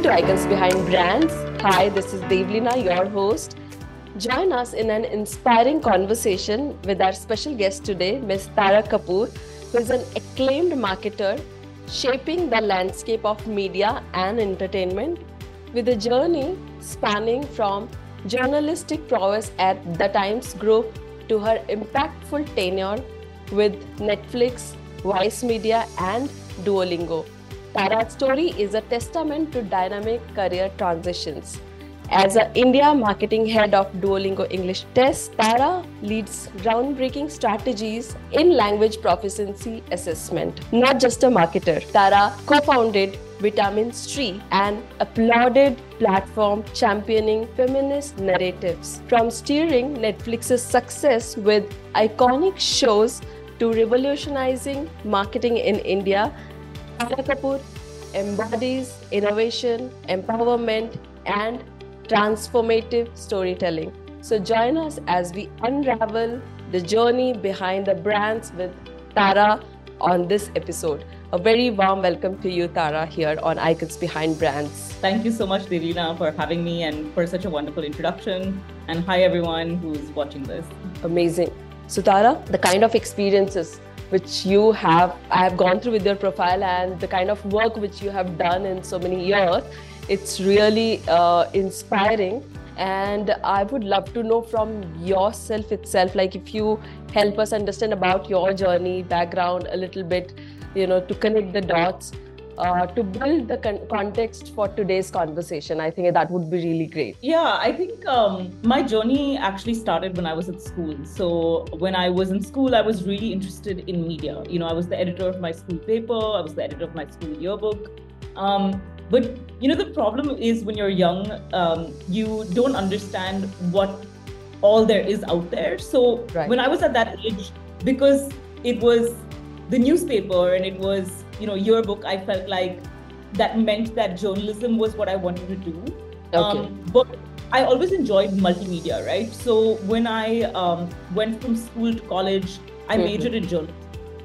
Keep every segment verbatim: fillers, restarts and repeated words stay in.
to Icons Behind Brands. Hi, this is Devlina, your host. Join us in an inspiring conversation with our special guest today, Miz Tara Kapoor, who is an acclaimed marketer shaping the landscape of media and entertainment with a journey spanning from journalistic prowess at The Times Group to her impactful tenure with Netflix, Vice Media and Duolingo. Tara's story is a testament to dynamic career transitions. As an India marketing head of Duolingo English Test, Tara leads groundbreaking strategies in language proficiency assessment. Not just a marketer, Tara co-founded Vitamin Street, an applauded platform championing feminist narratives. From steering Netflix's success with iconic shows to revolutionizing marketing in India, Tara Kapoor embodies innovation, empowerment, and transformative storytelling. So join us as we unravel the journey behind the brands with Tara on this episode. A very warm welcome to you, Tara, here on Icons Behind Brands. Thank you so much, Devlina, for having me and for such a wonderful introduction. And hi, everyone who's watching this. Amazing. So Tara, the kind of experiences which you have, I have gone through with your profile and the kind of work which you have done in so many years, it's really uh, inspiring. And I would love to know from yourself itself, like if you help us understand about your journey, background a little bit, you know, to connect the dots, uh, to build the con- context for today's conversation. I think that would be really great. Yeah, I think um, my journey actually started when I was at school. So when I was in school, I was really interested in media. You know, I was the editor of my school paper. I was the editor of my school yearbook. Um, but, you know, the problem is when you're young, um, you don't understand what all there is out there. So right. When I was at that age, because it was the newspaper and it was, you know, yearbook, I felt like that meant that journalism was what I wanted to do. Okay. Um, but I always enjoyed multimedia, right? So when I um, went from school to college, I mm-hmm. majored in journalism.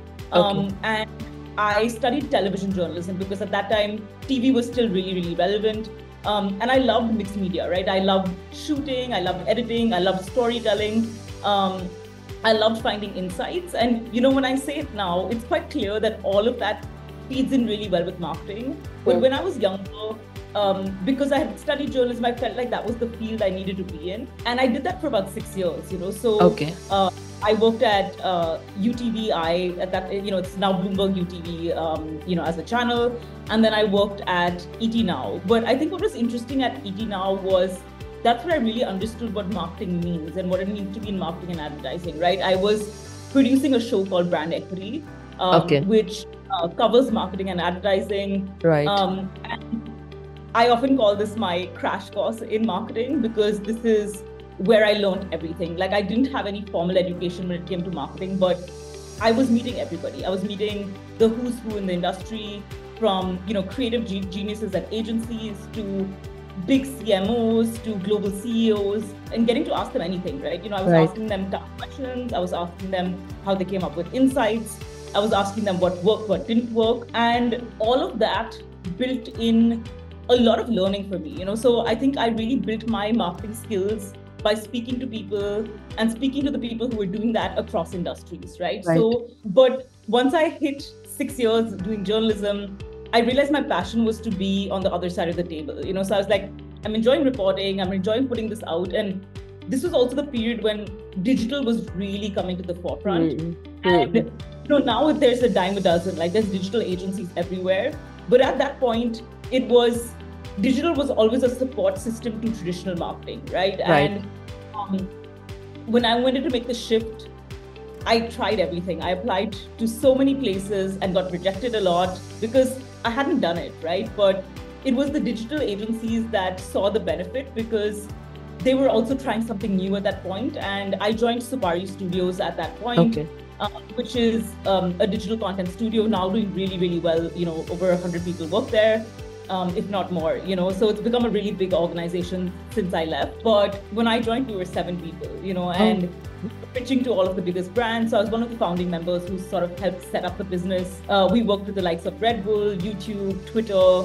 Um, okay. And I studied television journalism because at that time, T V was still really, really relevant. Um, and I loved mixed media, right? I loved shooting, I loved editing, I loved storytelling. Um, I loved finding insights. And, you know, when I say it now, it's quite clear that all of that feeds in really well with marketing. But mm. when I was younger, um, because I had studied journalism, I felt like that was the field I needed to be in. And I did that for about six years, you know. So okay. uh, I worked at uh, U T V I, at that, you know, it's now Bloomberg U T V, um, you know, as a channel. And then I worked at E T Now. But I think what was interesting at E T Now was that's where I really understood what marketing means and what it means to be in marketing and advertising, right? I was producing a show called Brand Equity, um, okay. which uh, covers marketing and advertising. Right. Um, and I often call this my crash course in marketing because this is where I learned everything. Like I didn't have any formal education when it came to marketing, but I was meeting everybody. I was meeting the who's who in the industry, from, you know, creative ge- geniuses at agencies to big C M Os to global C E Os, and getting to ask them anything, right? You know, I was right. asking them tough questions. I was asking them how they came up with insights. I was asking them what worked, what didn't work. And all of that built in a lot of learning for me, you know? So I think I really built my marketing skills by speaking to people and speaking to the people who were doing that across industries, right? right? So, but once I hit six years doing journalism, I realized my passion was to be on the other side of the table, you know, so I was like, I'm enjoying reporting, I'm enjoying putting this out. And this was also the period when digital was really coming to the forefront. Mm-hmm. And, you know, now there's a dime a dozen, like there's digital agencies everywhere. But at that point, it was, digital was always a support system to traditional marketing, right? right. And um, when I wanted to make the shift, I tried everything. I applied to so many places and got rejected a lot because I hadn't done it, right? But it was the digital agencies that saw the benefit because they were also trying something new at that point. And I joined Supari Studios at that point, okay. uh, which is um, a digital content studio now doing really, really well. You know, over one hundred people work there. Um, if not more, you know, so it's become a really big organization since I left. But when I joined, we were seven people, you know, and oh. pitching to all of the biggest brands. So I was one of the founding members who sort of helped set up the business. Uh, we worked with the likes of Red Bull, YouTube, Twitter,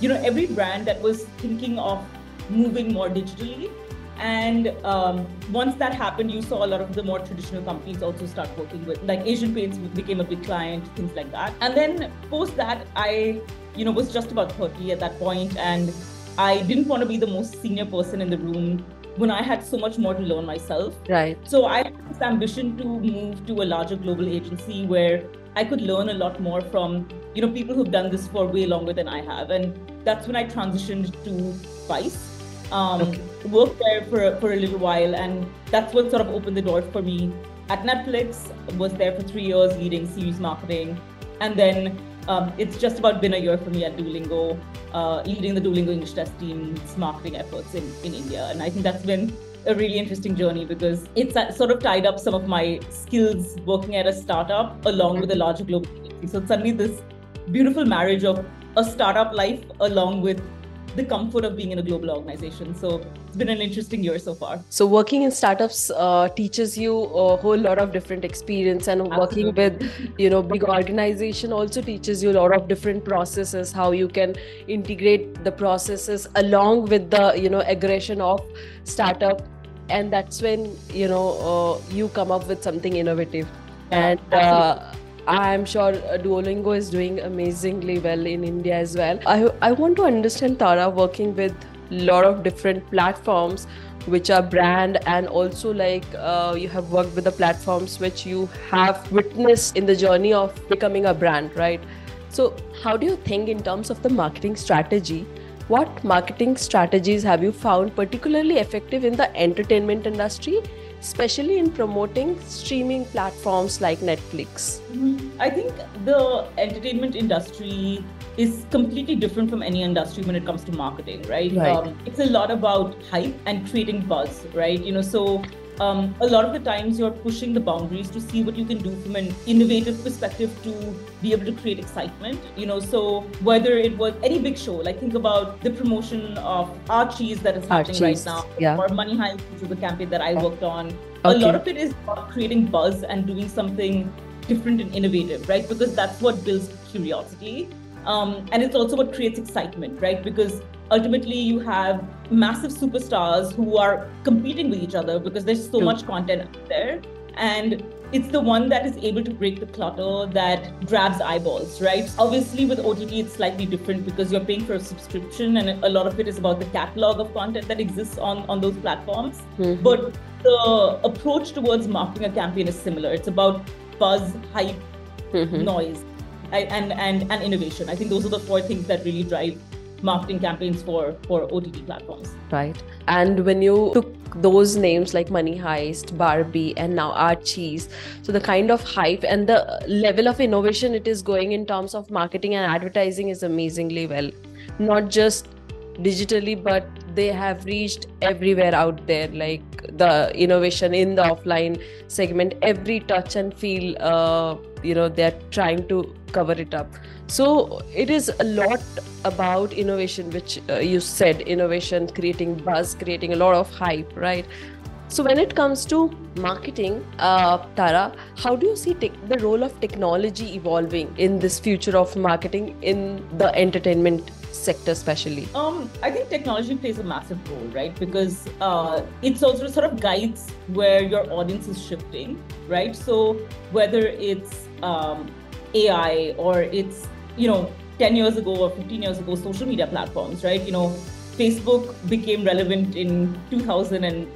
you know, every brand that was thinking of moving more digitally. And um, once that happened, you saw a lot of the more traditional companies also start working with, like Asian Paints became a big client, things like that. And then post that, I, you know, was just about thirty at that point, and I didn't want to be the most senior person in the room when I had so much more to learn myself. Right. So I had this ambition to move to a larger global agency where I could learn a lot more from, you know, people who've done this for way longer than I have. And that's when I transitioned to Vice. Um, okay. Worked there for, for a little while, and that's what sort of opened the door for me. At Netflix, was there for three years leading series marketing. And then um, it's just about been a year for me at Duolingo, uh, leading the Duolingo English Test team's marketing efforts in, in India. And I think that's been a really interesting journey because it's sort of tied up some of my skills working at a startup along with a larger global agency. So it's suddenly this beautiful marriage of a startup life along with the comfort of being in a global organization. So it's been an interesting year so far. So working in startups uh, teaches you a whole lot of different experience, and Absolutely. Working with, you know, big organization also teaches you a lot of different processes, how you can integrate the processes along with the, you know, aggression of startup. And that's when, you know, uh, you come up with something innovative. Yeah, and uh, I'm sure Duolingo is doing amazingly well in India as well. I I want to understand, Tara, working with a lot of different platforms which are brand, and also like uh, you have worked with the platforms which you have witnessed in the journey of becoming a brand, right? So how do you think in terms of the marketing strategy? What marketing strategies have you found particularly effective in the entertainment industry, especially in promoting streaming platforms like Netflix? I think the entertainment industry is completely different from any industry when it comes to marketing, right? Right. Um, it's a lot about hype and creating buzz, right? You know, so um, a lot of the times you're pushing the boundaries to see what you can do from an innovative perspective to be able to create excitement, you know, so whether it was any big show, like think about the promotion of Archie's that is happening Archie's, right now, yeah. or Money Heist, which is a campaign that I worked on. Okay. A lot of it is about creating buzz and doing something different and innovative, right? Because that's what builds curiosity. Um, and it's also what creates excitement, right? Because ultimately you have massive superstars who are competing with each other because there's so True. much content out there. And it's the one that is able to break the clutter that grabs eyeballs, right? Obviously with O T T, it's slightly different because you're paying for a subscription and a lot of it is about the catalog of content that exists on, on those platforms. Mm-hmm. But the approach towards marketing a campaign is similar. It's about buzz, hype, mm-hmm. noise, and, and, and innovation. I think those are the four things that really drive marketing campaigns for, for O T T platforms. Right. And when you took those names like Money Heist, Barbie, and now Archie's, so the kind of hype and the level of innovation it is going in terms of marketing and advertising is amazingly well. Not just digitally, but they have reached everywhere out there, like the innovation in the offline segment, every touch and feel, uh, you know, they're trying to cover it up. So it is a lot about innovation, which uh, you said, innovation, creating buzz, creating a lot of hype, right? So when it comes to marketing, uh, Tara, how do you see te- the role of technology evolving in this future of marketing in the entertainment sector especially? Um, I think technology plays a massive role, right? Because uh, it's also sort of guides where your audience is shifting, right? So whether it's um, A I or it's, you know, ten years ago or fifteen years ago, social media platforms, right? You know, Facebook became relevant in two thousand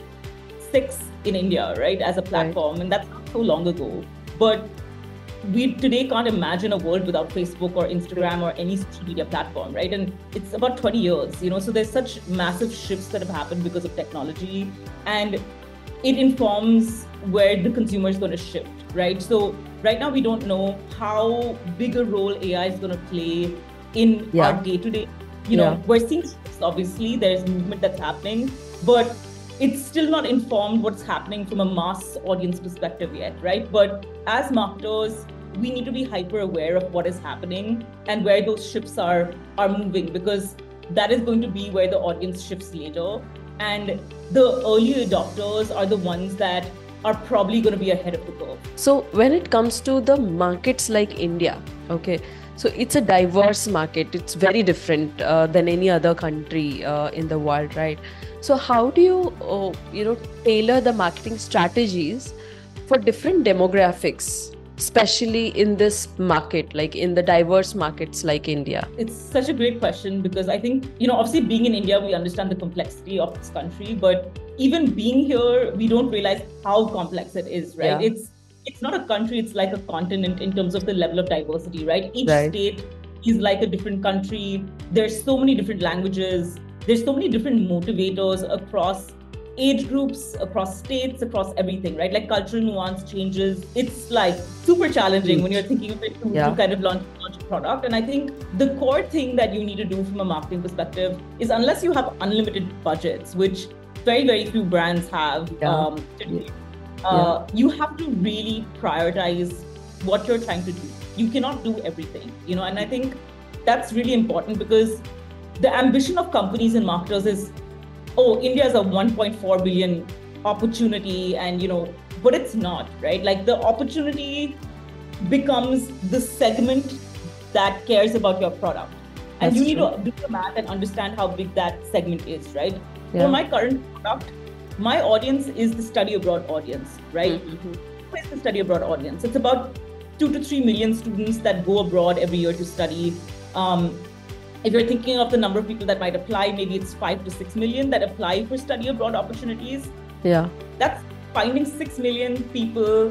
six in India, right? As a platform, right. And that's not so long ago. But we today can't imagine a world without Facebook or Instagram or any social media platform, right? And it's about twenty years, you know, so there's such massive shifts that have happened because of technology, and it informs where the consumer is going to shift, right? So right now we don't know how big a role A I is going to play in yeah. our day-to-day. You know, yeah. we're seeing shifts, obviously, there's movement that's happening, but it's still not informed what's happening from a mass audience perspective yet, right? But as marketers, we need to be hyper aware of what is happening and where those shifts are, are moving, because that is going to be where the audience shifts later. And the early adopters are the ones that are probably going to be ahead of the curve. So when it comes to the markets like India, okay, So it's a diverse market. It's very different uh, than any other country uh, in the world, right? So how do you, uh, you know, tailor the marketing strategies for different demographics, especially in this market, like in the diverse markets like India? It's such a great question because I think, you know, obviously being in India, we understand the complexity of this country, but even being here, we don't realize how complex it is, right? Yeah. It's it's not a country, it's like a continent in terms of the level of diversity, right? Each right. state is like a different country. There's so many different languages. There's so many different motivators across age groups, across states, across everything, right? Like cultural nuance changes. It's like super challenging when you're thinking of it to, yeah. to kind of launch, launch a product. And I think the core thing that you need to do from a marketing perspective is, unless you have unlimited budgets, which very, very few brands have yeah. um, today, uh, yeah. you have to really prioritize what you're trying to do. You cannot do everything, you know, and I think that's really important because the ambition of companies and marketers is, oh, India is a one point four billion opportunity, and you know, but it's not, right? Like the opportunity becomes the segment that cares about your product. And That's you need true. to do the math and understand how big that segment is, right? Yeah. For my current product, my audience is the study abroad audience, right? Mm-hmm. Who is the study abroad audience? It's about two to three million students that go abroad every year to study. Um, If you're thinking of the number of people that might apply, maybe it's five to six million that apply for study abroad opportunities. Yeah. That's finding six million people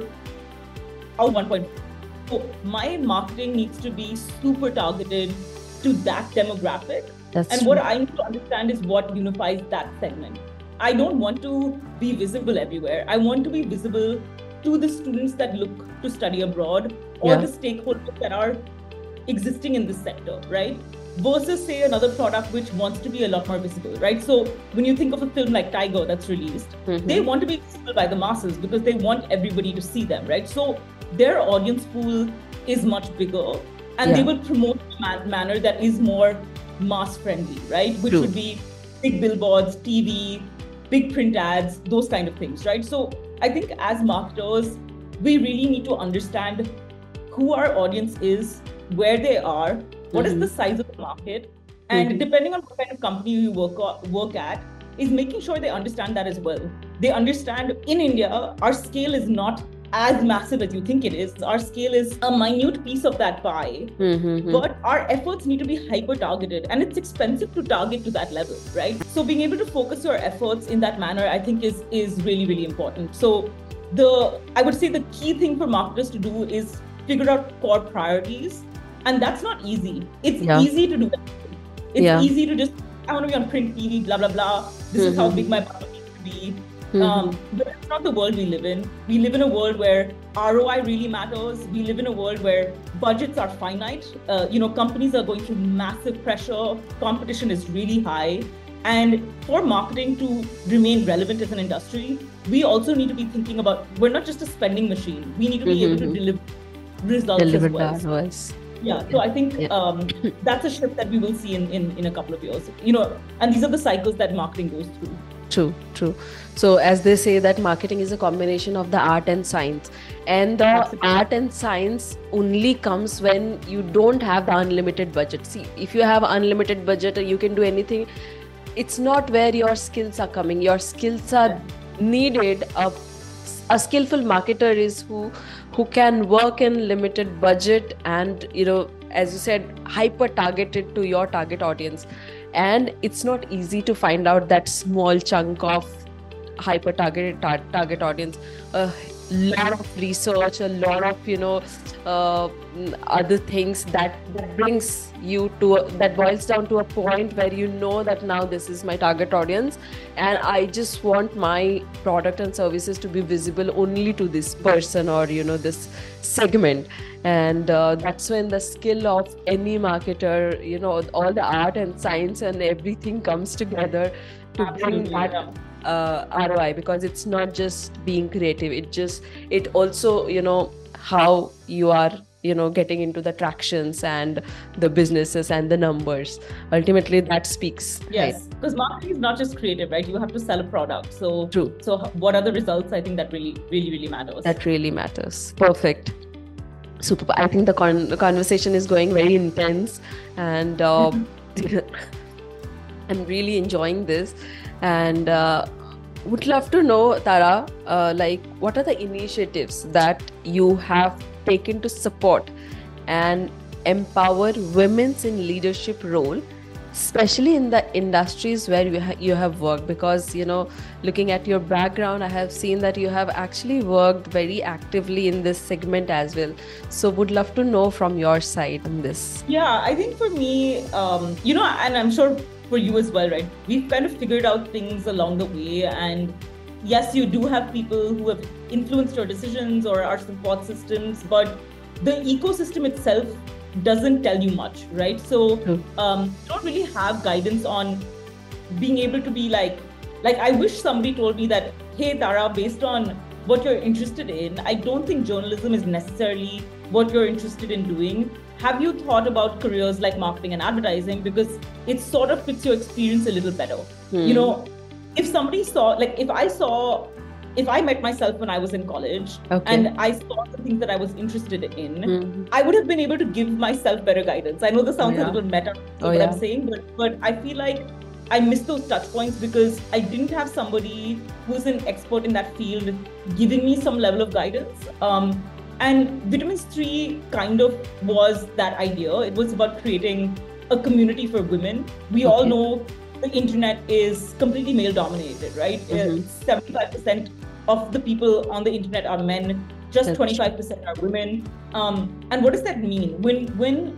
out one point. So my marketing needs to be super targeted to that demographic. That's and true. what I need to understand is what unifies that segment. I don't want to be visible everywhere. I want to be visible to the students that look to study abroad or yeah. the stakeholders that are existing in this sector, right? Versus say another product which wants to be a lot more visible, right? So when you think of a film like Tiger that's released, mm-hmm. they want to be visible by the masses because they want everybody to see them, right? So their audience pool is much bigger and yeah. they will promote in a manner that is more mass friendly, right? Which True. would be big billboards, T V, big print ads, those kind of things, right? So I think as marketers, we really need to understand who our audience is, where they are, what mm-hmm. is the size of the market, and mm-hmm. depending on what kind of company you work work at, is making sure they understand that as well. They understand in India, our scale is not as massive as you think it is. Our scale is a minute piece of that pie, mm-hmm. but our efforts need to be hyper targeted, and it's expensive to target to that level, right? So being able to focus your efforts in that manner, I think is is really, really important. So the I would say the key thing for marketers to do is figure out core priorities. And that's not easy. It's yeah. easy to do that. It's yeah. easy to just, I want to be on print T V, blah, blah, blah. This mm-hmm. is how big my product needs to be. Mm-hmm. Um, but it's not the world we live in. We live in a world where R O I really matters. We live in a world where budgets are finite. Uh, you know, companies are going through massive pressure. Competition is really high. And for marketing to remain relevant as an industry, we also need to be thinking about, we're not just a spending machine. We need to be mm-hmm. able to deliver results deliver as well. That was. Yeah, so I think yeah. um, that's a shift that we will see in, in, in a couple of years. You know, and these are the cycles that marketing goes through. True, true. So as they say that marketing is a combination of the art and science. And the Absolutely. art and science only comes when you don't have the unlimited budget. See, if you have unlimited budget and you can do anything, it's not where your skills are coming. Your skills are yeah. needed. A, a skillful marketer is who who can work in limited budget and, you know, as you said, hyper targeted to your target audience. And it's not easy to find out that small chunk of hyper targeted tar- target audience. A lot of research, a lot of, you know, uh, other things that, that brings you to, a, that boils down to a point where you know that now this is my target audience and I just want my product and services to be visible only to this person or, you know, this segment. And uh, that's when the skill of any marketer, you know, all the art and science and everything comes together to Absolutely, bring that yeah. uh, R O I, because it's not just being creative. It just, it also, you know, how you are, you know, getting into the tractions and the businesses and the numbers. Ultimately, that speaks. Yes, right? Because marketing is not just creative, right? You have to sell a product. So, True. So what are the results? I think that really, really, really matters. That really matters. Perfect. Super. I think the, con- the conversation is going very intense, and uh, I'm really enjoying this. And uh, would love to know, Tara, uh, like what are the initiatives that you have taken to support and empower women's in leadership role, especially in the industries where you, ha- you have worked? Because, you know, looking at your background, I have seen that you have actually worked very actively in this segment as well. So would love to know from your side on this. Yeah, I think for me, um, you know, and I'm sure for you as well, right? We've kind of figured out things along the way. And yes, you do have people who have influenced your decisions or our support systems, but the ecosystem itself doesn't tell you much, right? So um, you don't really have guidance on being able to be like, like I wish somebody told me that, hey, Tara, based on what you're interested in, I don't think journalism is necessarily what you're interested in doing. Have you thought about careers like marketing and advertising? Because it sort of fits your experience a little better. Hmm. You know, if somebody saw, like if I saw, if I met myself when I was in college okay. and I saw the things that I was interested in, mm-hmm. I would have been able to give myself better guidance. I know this sounds oh, yeah. a little meta, oh, what yeah. I'm saying, but, but I feel like I missed those touch points because I didn't have somebody who's an expert in that field giving me some level of guidance. Um, and Vitamins three kind of was that idea. It was about creating a community for women. We okay. all know the internet is completely male dominated, right? Mm-hmm. seventy-five percent of the people on the internet are men, just That's twenty-five percent true. Are women. Um, and what does that mean? When, when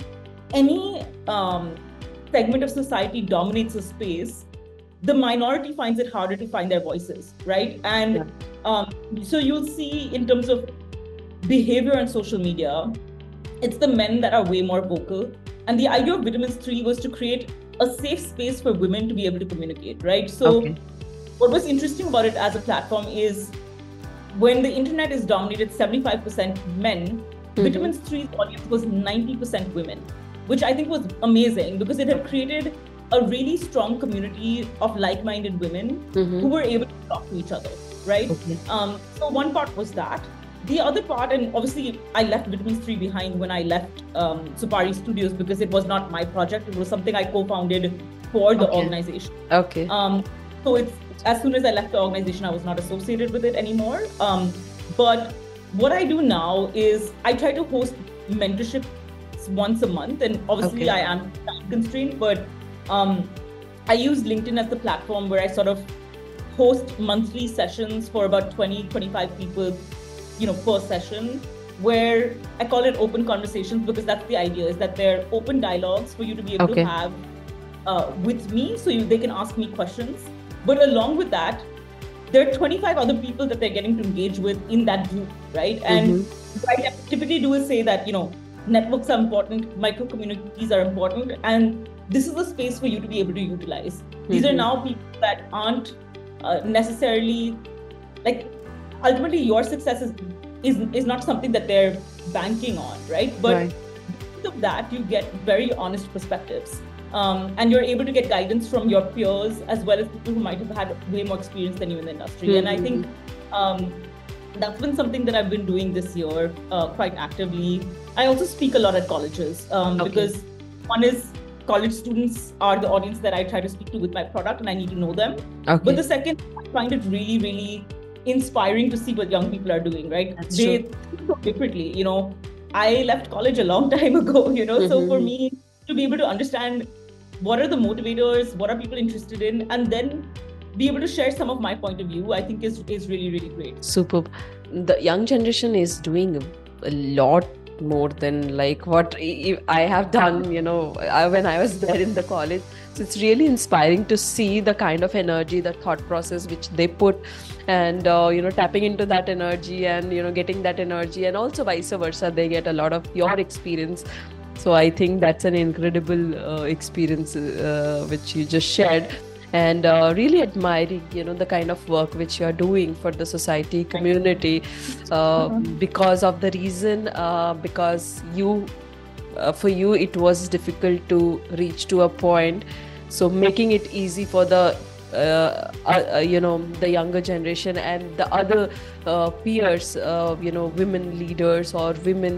any um, segment of society dominates a space, the minority finds it harder to find their voices, right? And yeah. um, so you'll see in terms of behavior on social media, it's the men that are way more vocal. And the idea of Vitamins three was to create a safe space for women to be able to communicate, right? So okay. what was interesting about it as a platform is when the internet is dominated seventy-five percent men, mm-hmm. Vitamins three's audience was ninety percent women, which I think was amazing because it had created a really strong community of like-minded women mm-hmm. who were able to talk to each other, right? Okay. Um, so one part was that. The other part, and obviously I left Vitamins three behind when I left um, Supari Studios because it was not my project. It was something I co-founded for the okay. organization. Okay. Um, so it's as soon as I left the organization, I was not associated with it anymore. Um, but what I do now is I try to host mentorship once a month, and obviously okay. I am time constrained, but um, I use LinkedIn as the platform where I sort of host monthly sessions for about twenty, twenty-five people, you know, per session, where I call it open conversations because that's the idea, is that they're open dialogues for you to be able okay. to have uh, with me, so you, they can ask me questions. But along with that, there are twenty-five other people that they're getting to engage with in that group, right? And mm-hmm. what I typically do is say that, you know, networks are important, micro communities are important, and this is a space for you to be able to utilize. Mm-hmm. These are now people that aren't uh, necessarily, like, ultimately your success is, is is not something that they're banking on, right? But right. because of that, you get very honest perspectives. Um, and you're able to get guidance from your peers as well as people who might have had way more experience than you in the industry. Mm-hmm. And I think um, that's been something that I've been doing this year uh, quite actively. I also speak a lot at colleges um, okay. because one is college students are the audience that I try to speak to with my product and I need to know them. Okay. But the second, I find it really, really inspiring to see what young people are doing, right? That's they true. Think so differently. You know, I left college a long time ago, you know, mm-hmm. so for me to be able to understand what are the motivators, what are people interested in, and then be able to share some of my point of view, I think is, is really, really great. Superb. The young generation is doing a lot more than like what I have done, you know, when I was there in the college. So it's really inspiring to see the kind of energy, the thought process which they put, and uh, you know, tapping into that energy and, you know, getting that energy, and also vice versa, they get a lot of your experience. So I think that's an incredible uh, experience uh, which you just shared, and uh, really admiring, you know, the kind of work which you are doing for the society, community, uh, mm-hmm. because of the reason, uh, because you, uh, for you, it was difficult to reach to a point. So making it easy for the, uh, uh, you know, the younger generation and the other uh, peers, uh, you know, women leaders or women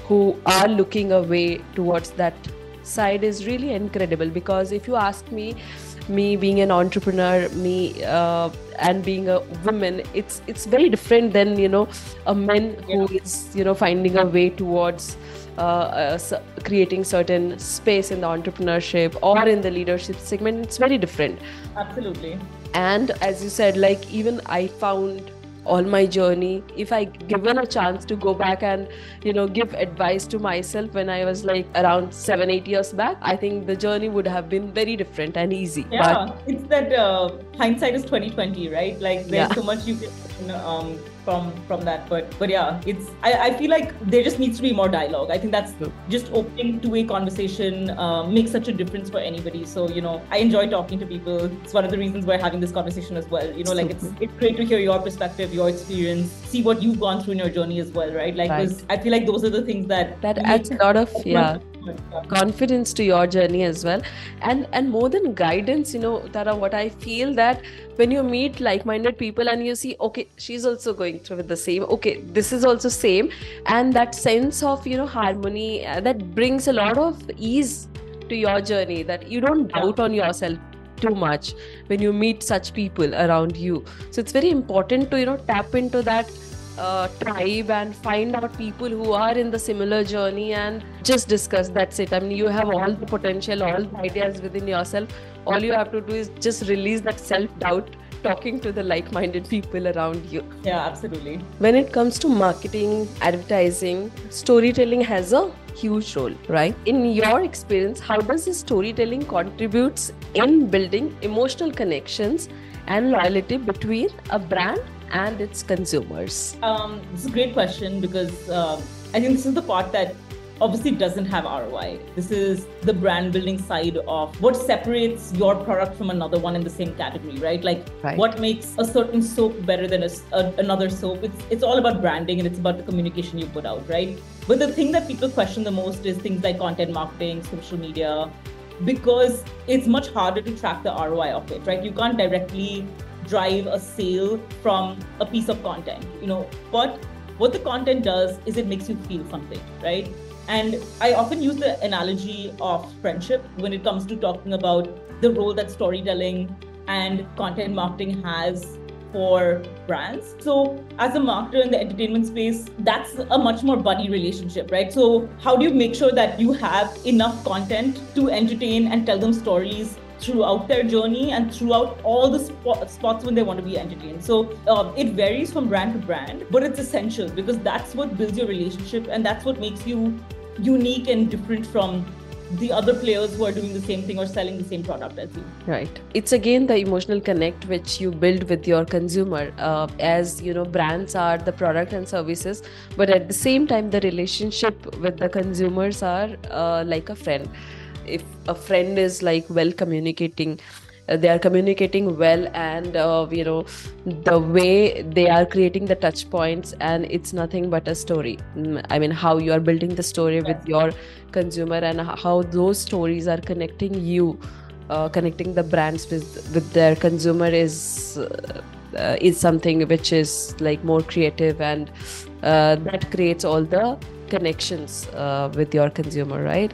who are looking away towards that side is really incredible. Because if you ask me, me being an entrepreneur, me uh, and being a woman, it's it's very different than, you know, a man who Yeah. is, you know, finding a way towards uh, uh, s- creating certain space in the entrepreneurship or in the leadership segment. It's very different. Absolutely. And as you said, like, even I found all my journey, if I given a chance to go back and, you know, give advice to myself when I was like around seven eight years back, I think the journey would have been very different and easy. Yeah, it's that uh, hindsight is twenty twenty, right? Like there's Yeah. so much you can um, from from that, but but yeah, it's I, I feel like there just needs to be more dialogue. I think that's True. just opening two-way conversation uh, makes such a difference for anybody. So you know, I enjoy talking to people. It's one of the reasons we're having this conversation as well. You know, like it's Super. it's great to hear your perspective, your experience, see what you've gone through in your journey as well, right? Like, Right. 'cause I feel like those are the things that That make adds a lot of, yeah, Yeah. confidence to your journey as well. And and more than guidance, you know, Tara, what I feel that when you meet like-minded people and you see, okay, she's also going through with the same, okay, this is also same, and that sense of, you know, harmony, uh, that brings a lot of ease to your journey, that you don't doubt on yourself too much when you meet such people around you. So it's very important to, you know, tap into that uh, tribe and find out people who are in the similar journey and just discuss. That's it. I mean, you have all the potential, all the ideas within yourself. All you have to do is just release that self-doubt, talking to the like-minded people around you. Yeah, absolutely. When it comes to marketing, advertising, storytelling has a huge role, right? In your experience, how does this storytelling contributes in building emotional connections and loyalty between a brand and its consumers? Um, this is a great question because um, I think this is the part that obviously doesn't have R O I. This is the brand building side of what separates your product from another one in the same category, right? Like Right. what makes a certain soap better than a, a- another soap. It's it's all about branding and it's about the communication you put out, right? But the thing that people question the most is things like content marketing, social media, because it's much harder to track the R O I of it, right? You can't directly drive a sale from a piece of content, you know, but what the content does is it makes you feel something, right? And I often use the analogy of friendship when it comes to talking about the role that storytelling and content marketing has for brands. So as a marketer in the entertainment space, that's a much more buddy relationship, right? So how do you make sure that you have enough content to entertain and tell them stories throughout their journey and throughout all the spot, spots when they want to be entertained? So uh, it varies from brand to brand, but it's essential because that's what builds your relationship and that's what makes you unique and different from the other players who are doing the same thing or selling the same product as you. Right. It's again the emotional connect which you build with your consumer. Uh, as you know, brands are the product and services, but at the same time, the relationship with the consumers are uh, like a friend. If a friend is like well communicating, uh, they are communicating well, and uh, you know, the way they are creating the touch points, and it's nothing but a story. Mm, I mean, how you are building the story with your consumer and h- how those stories are connecting you, uh, connecting the brands with with their consumer is uh, uh, is something which is like more creative, and uh, that creates all the connections uh, with your consumer, right?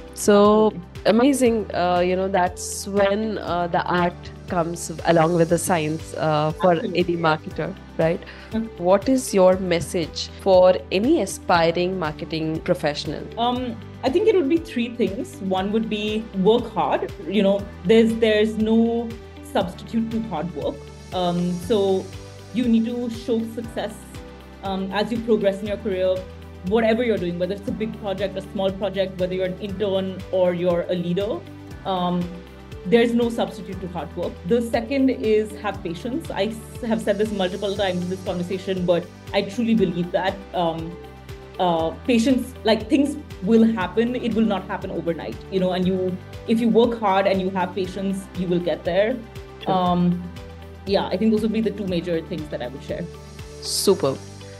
So amazing. Uh, you know, that's when uh, the art comes along with the science uh, for Absolutely, any yeah. marketer, right? Mhm. What is your message for any aspiring marketing professional? Um, I think it would be three things. One would be work hard. You know, there's there's no substitute to hard work. Um, so you need to show success um, as you progress in your career, whatever you're doing, whether it's a big project, a small project, whether you're an intern or you're a leader. Um, there's no substitute to hard work. The second is have patience. I s- have said this multiple times in this conversation, but I truly believe that. Um, uh, patience, like things will happen, it will not happen overnight, you know, and you, if you work hard and you have patience, you will get there. True. Um, yeah, I think those would be the two major things that I would share. Super.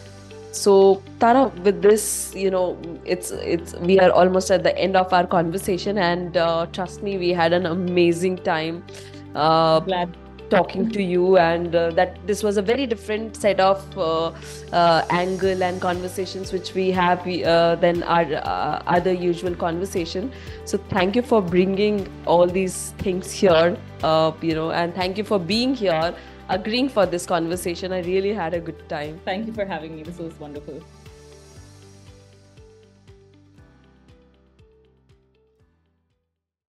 So Tara, with this, you know, it's it's we are almost at the end of our conversation, and uh, trust me, we had an amazing time. Uh, Glad. talking to you, and uh, that this was a very different set of uh, uh, angle and conversations which we have uh, than our uh, other usual conversation. So thank you for bringing all these things here, uh, you know, and thank you for being here, agreeing for this conversation. I really had a good time. Thank you for having me. This was wonderful.